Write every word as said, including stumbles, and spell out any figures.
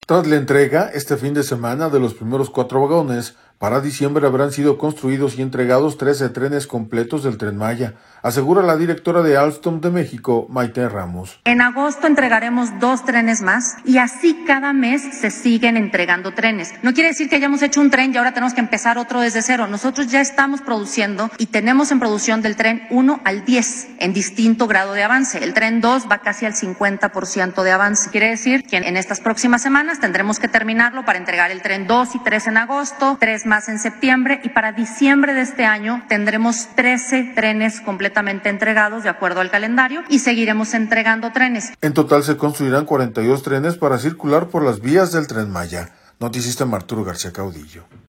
Tras la entrega, este fin de semana, de los primeros cuatro vagones, para diciembre habrán sido construidos y entregados trece trenes completos del Tren Maya, asegura la directora de Alstom de México, Maite Ramos. En agosto entregaremos dos trenes más y así cada mes se siguen entregando trenes. No quiere decir que hayamos hecho un tren y ahora tenemos que empezar otro desde cero. Nosotros ya estamos produciendo y tenemos en producción del tren uno al diez en distinto grado de avance. El tren dos va casi al cincuenta por ciento de avance. Quiere decir que en estas próximas semanas tendremos que terminarlo para entregar el tren dos y tres en agosto, tres más en septiembre, y para diciembre de este año tendremos trece trenes completamente entregados de acuerdo al calendario y seguiremos entregando trenes. En total se construirán cuarenta y dos trenes para circular por las vías del Tren Maya. Noticista Arturo García Caudillo.